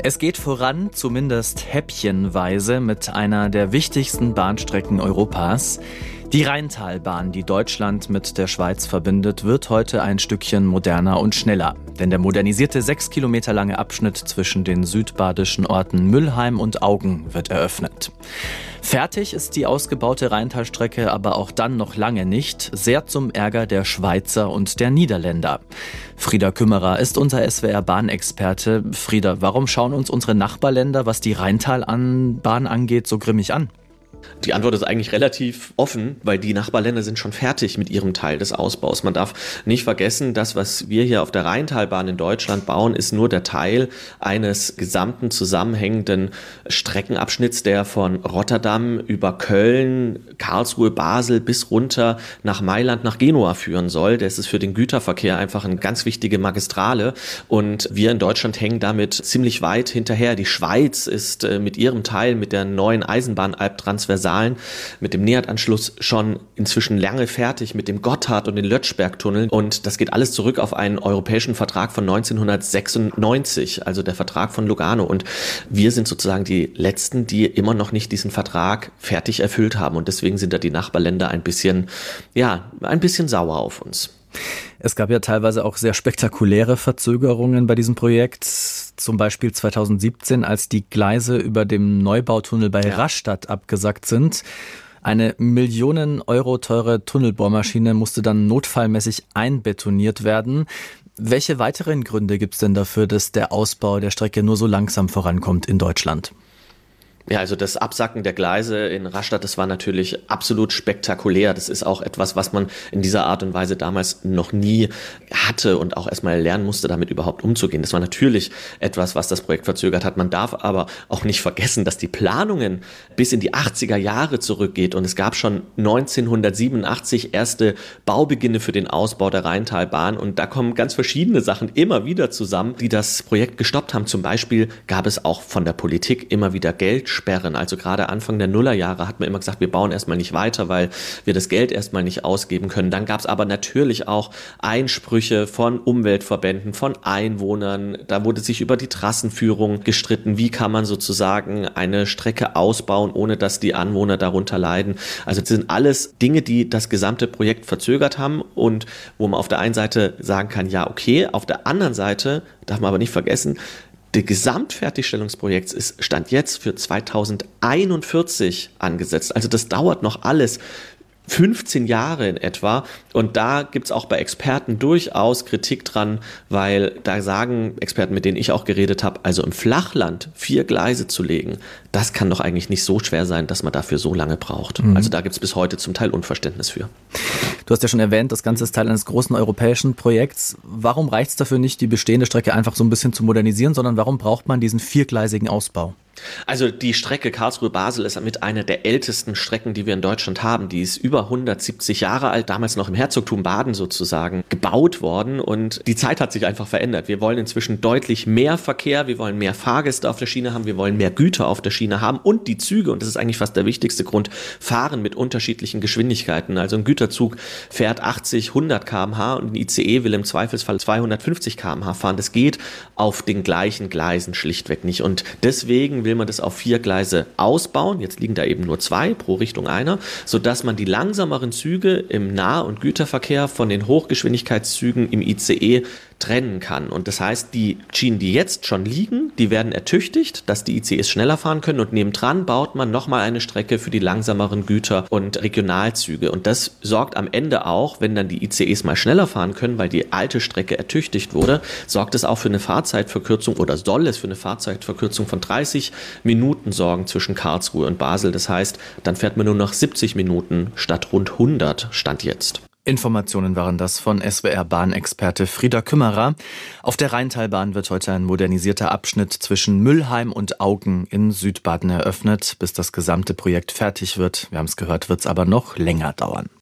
Es geht voran, zumindest häppchenweise, mit einer der wichtigsten Bahnstrecken Europas. Die Rheintalbahn, die Deutschland mit der Schweiz verbindet, wird heute ein Stückchen moderner und schneller. Denn der modernisierte 6 Kilometer lange Abschnitt zwischen den südbadischen Orten Müllheim und Augen wird eröffnet. Fertig ist die ausgebaute Rheintalstrecke aber auch dann noch lange nicht, sehr zum Ärger der Schweizer und der Niederländer. Frieda Kümmerer ist unser SWR-Bahnexperte. Frieda, warum schauen uns unsere Nachbarländer, was die Rheintalbahn angeht, so grimmig an? Die Antwort ist eigentlich relativ offen, weil die Nachbarländer sind schon fertig mit ihrem Teil des Ausbaus. Man darf nicht vergessen, das, was wir hier auf der Rheintalbahn in Deutschland bauen, ist nur der Teil eines gesamten zusammenhängenden Streckenabschnitts, der von Rotterdam über Köln, Karlsruhe, Basel bis runter nach Mailand, nach Genua führen soll. Das ist für den Güterverkehr einfach eine ganz wichtige Magistrale und wir in Deutschland hängen damit ziemlich weit hinterher. Die Schweiz ist mit ihrem Teil, mit der neuen Eisenbahnalbtransversalen, mit dem NEAT-Anschluss schon inzwischen lange fertig, mit dem Gotthard- und den Lötschbergtunnel. Und das geht alles zurück auf einen europäischen Vertrag von 1996, also der Vertrag von Lugano. Und wir sind sozusagen die Letzten, die immer noch nicht diesen Vertrag fertig erfüllt haben. Und deswegen sind da die Nachbarländer ein bisschen sauer auf uns. Es gab ja teilweise auch sehr spektakuläre Verzögerungen bei diesem Projekt. Zum Beispiel 2017, als die Gleise über dem Neubautunnel bei Rastatt abgesackt sind. Eine Millionen Euro teure Tunnelbohrmaschine musste dann notfallmäßig einbetoniert werden. Welche weiteren Gründe gibt es denn dafür, dass der Ausbau der Strecke nur so langsam vorankommt in Deutschland? Ja, also das Absacken der Gleise in Rastatt, das war natürlich absolut spektakulär. Das ist auch etwas, was man in dieser Art und Weise damals noch nie hatte und auch erstmal lernen musste, damit überhaupt umzugehen. Das war natürlich etwas, was das Projekt verzögert hat. Man darf aber auch nicht vergessen, dass die Planungen bis in die 80er Jahre zurückgeht und es gab schon 1987 erste Baubeginne für den Ausbau der Rheintalbahn und da kommen ganz verschiedene Sachen immer wieder zusammen, die das Projekt gestoppt haben. Zum Beispiel gab es auch von der Politik immer wieder Geldsperren. Also gerade Anfang der Nullerjahre hat man immer gesagt, wir bauen erstmal nicht weiter, weil wir das Geld erstmal nicht ausgeben können. Dann gab es aber natürlich auch Einsprüche von Umweltverbänden, von Einwohnern. Da wurde sich über die Trassenführung gestritten. Wie kann man sozusagen eine Strecke ausbauen, ohne dass die Anwohner darunter leiden? Also das sind alles Dinge, die das gesamte Projekt verzögert haben und wo man auf der einen Seite sagen kann, ja okay, auf der anderen Seite darf man aber nicht vergessen, der Gesamtfertigstellungsprojekt ist Stand jetzt für 2041 angesetzt. Also das dauert noch alles 15 Jahre in etwa und da gibt's auch bei Experten durchaus Kritik dran, weil da sagen Experten, mit denen ich auch geredet habe, also im Flachland 4 Gleise zu legen, das kann doch eigentlich nicht so schwer sein, dass man dafür so lange braucht. Also da gibt's bis heute zum Teil Unverständnis für. Du hast ja schon erwähnt, das Ganze ist Teil eines großen europäischen Projekts. Warum reicht es dafür nicht, die bestehende Strecke einfach so ein bisschen zu modernisieren, sondern warum braucht man diesen 4-gleisigen Ausbau? Also die Strecke Karlsruhe-Basel ist mit einer der ältesten Strecken, die wir in Deutschland haben. Die ist über 170 Jahre alt, damals noch im Herzogtum Baden sozusagen gebaut worden und die Zeit hat sich einfach verändert. Wir wollen inzwischen deutlich mehr Verkehr, wir wollen mehr Fahrgäste auf der Schiene haben, wir wollen mehr Güter auf der Schiene haben und die Züge, und das ist eigentlich fast der wichtigste Grund, fahren mit unterschiedlichen Geschwindigkeiten. Also ein Güterzug fährt 80, 100 km/h und ein ICE will im Zweifelsfall 250 km/h fahren. Das geht auf den gleichen Gleisen schlichtweg nicht und deswegen will man das auf 4 Gleise ausbauen. Jetzt liegen da eben nur 2 pro Richtung einer, sodass man die langsameren Züge im Nah- und Güterverkehr von den Hochgeschwindigkeitszügen im ICE trennen kann. Und das heißt, die Schienen, die jetzt schon liegen, die werden ertüchtigt, dass die ICEs schneller fahren können und nebendran baut man nochmal eine Strecke für die langsameren Güter- und Regionalzüge. Und das sorgt am Ende auch, wenn dann die ICEs mal schneller fahren können, weil die alte Strecke ertüchtigt wurde, sorgt es auch für eine Fahrzeitverkürzung oder soll es für eine Fahrzeitverkürzung von 30 Minuten sorgen zwischen Karlsruhe und Basel. Das heißt, dann fährt man nur noch 70 Minuten statt rund 100 Stand jetzt. Informationen waren das von SWR-Bahnexperte Frieda Kümmerer. Auf der Rheintalbahn wird heute ein modernisierter Abschnitt zwischen Müllheim und Augen in Südbaden eröffnet. Bis das gesamte Projekt fertig wird, wir haben es gehört, wird es aber noch länger dauern.